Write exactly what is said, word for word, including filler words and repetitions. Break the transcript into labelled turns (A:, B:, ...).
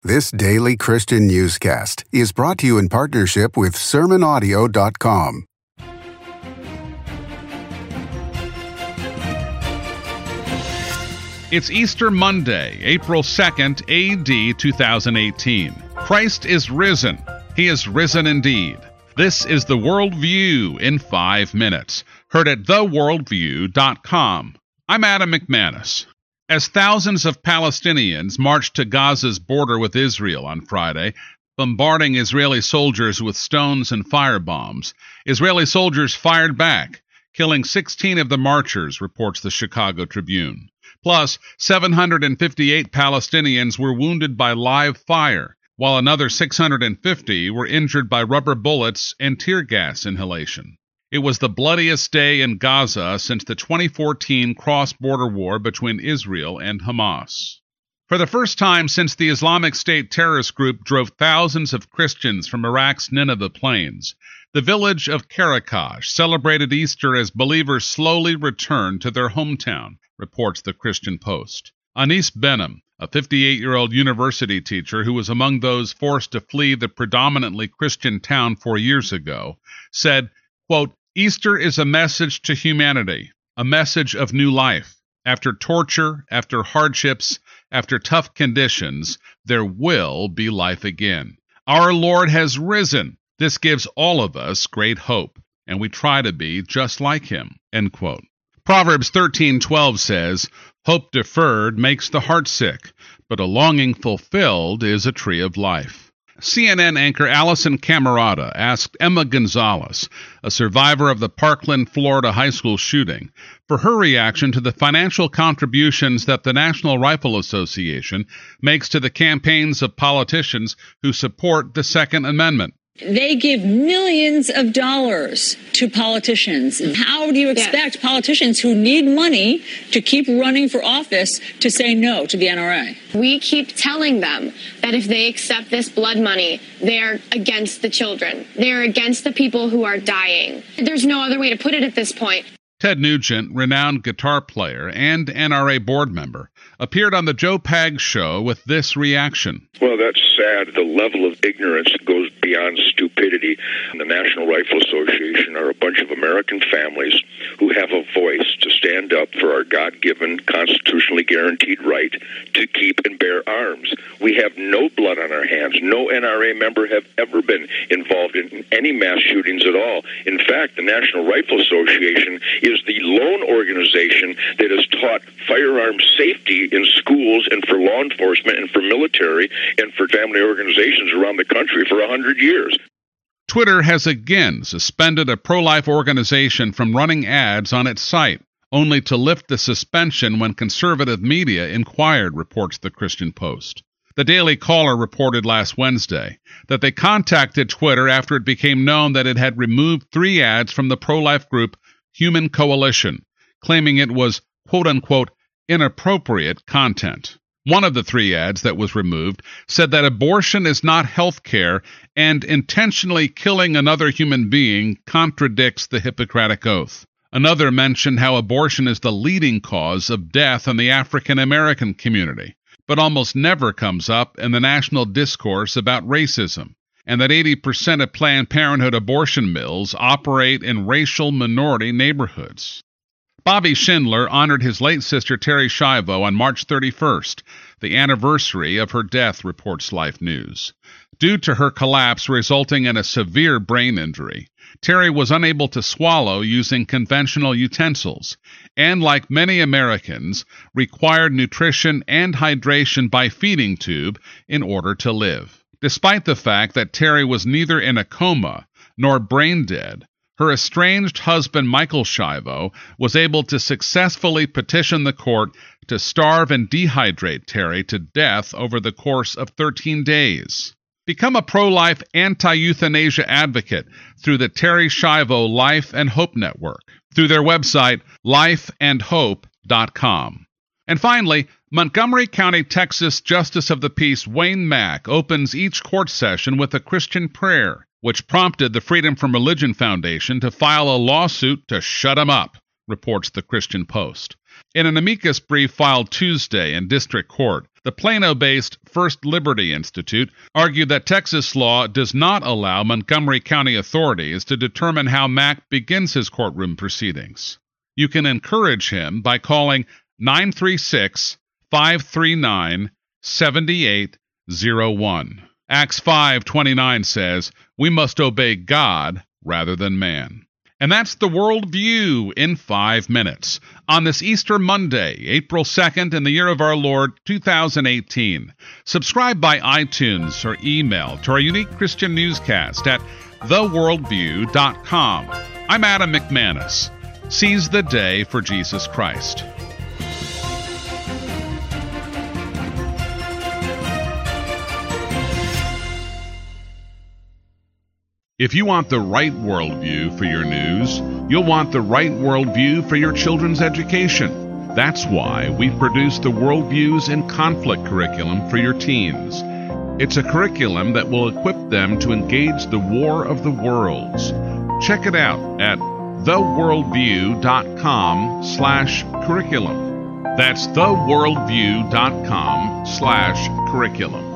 A: This daily Christian newscast is brought to you in partnership with sermon audio dot com.
B: It's Easter Monday, April second, A D two thousand eighteen. Christ is risen. He is risen indeed. This is The Worldview in five minutes, heard at the worldview dot com. I'm Adam McManus. As thousands of Palestinians marched to Gaza's border with Israel on Friday, bombarding Israeli soldiers with stones and firebombs, Israeli soldiers fired back, killing sixteen of the marchers, reports the Chicago Tribune. Plus, seven hundred fifty-eight Palestinians were wounded by live fire, while another six hundred fifty were injured by rubber bullets and tear gas inhalation. It was the bloodiest day in Gaza since the twenty fourteen cross-border war between Israel and Hamas. For the first time since the Islamic State terrorist group drove thousands of Christians from Iraq's Nineveh plains, the village of Karakash celebrated Easter as believers slowly returned to their hometown, reports the Christian Post. Anis Benham, a fifty-eight-year-old university teacher who was among those forced to flee the predominantly Christian town four years ago, said, quote, "Easter is a message to humanity, a message of new life. After torture, after hardships, after tough conditions, there will be life again. Our Lord has risen. This gives all of us great hope, and we try to be just like him." End quote. Proverbs thirteen twelve says, "Hope deferred makes the heart sick, but a longing fulfilled is a tree of life." C N N anchor Allison Camerata asked Emma Gonzalez, a survivor of the Parkland, Florida high school shooting, for her reaction to the financial contributions that the National Rifle Association makes to the campaigns of politicians who support the Second Amendment.
C: They give millions of dollars to politicians. How do you expect yeah. politicians who need money to keep running for office to say no to the N R A?
D: We keep telling them that if they accept this blood money, they're against the children. They're against the people who are dying. There's no other way to put it at this point.
B: Ted Nugent, renowned guitar player and N R A board member, appeared on the Joe Pags show with this reaction.
E: Well, that's sad. The level of ignorance goes beyond stupidity. The National Rifle Association are a bunch of American families who have a voice to stand up for our God-given, constitutionally guaranteed right to keep and bear arms. We have no blood on our hands. No N R A member have ever been involved in any mass shootings at all. In fact, the National Rifle Association is the lone organization that has taught firearm safety in schools and for law enforcement and for military and for family organizations around the country for a hundred years.
B: Twitter has again suspended a pro-life organization from running ads on its site, only to lift the suspension when conservative media inquired, reports the Christian Post. The Daily Caller reported last Wednesday that they contacted Twitter after it became known that it had removed three ads from the pro-life group Human Coalition, claiming it was, quote-unquote, inappropriate content. One of the three ads that was removed said that abortion is not health care and intentionally killing another human being contradicts the Hippocratic Oath. Another mentioned how abortion is the leading cause of death in the African American community, but almost never comes up in the national discourse about racism, and that eighty percent of Planned Parenthood abortion mills operate in racial minority neighborhoods. Bobby Schindler honored his late sister Terri Schiavo on March thirty-first, the anniversary of her death, reports Life News. Due to her collapse resulting in a severe brain injury, Terri was unable to swallow using conventional utensils, and like many Americans, required nutrition and hydration by feeding tube in order to live. Despite the fact that Terri was neither in a coma nor brain dead, her estranged husband Michael Schiavo was able to successfully petition the court to starve and dehydrate Terri to death over the course of thirteen days. Become a pro-life, anti-euthanasia advocate through the Terri Schiavo Life and Hope Network, through their website, life and hope dot com. And finally, Montgomery County, Texas Justice of the Peace Wayne Mack opens each court session with a Christian prayer, which prompted the Freedom from Religion Foundation to file a lawsuit to shut him up, reports the Christian Post. In an amicus brief filed Tuesday in district court, The Plano-based First Liberty Institute argued that Texas law does not allow Montgomery County authorities to determine how Mack begins his courtroom proceedings. You can encourage him by calling nine three six, five three nine, seven eight zero one. Acts five twenty-nine says, "We must obey God rather than man." And that's the World View in five minutes on this Easter Monday, April second, in the year of our Lord, two thousand eighteen. Subscribe by iTunes or email to our unique Christian newscast at the worldview dot com. I'm Adam McManus. Seize the day for Jesus Christ. If you want the right worldview for your news, you'll want the right worldview for your children's education. That's why we've produced the Worldviews in Conflict curriculum for your teens. It's a curriculum that will equip them to engage the war of the worlds. Check it out at the worldview dot com slash curriculum. That's the worldview dot com slash curriculum.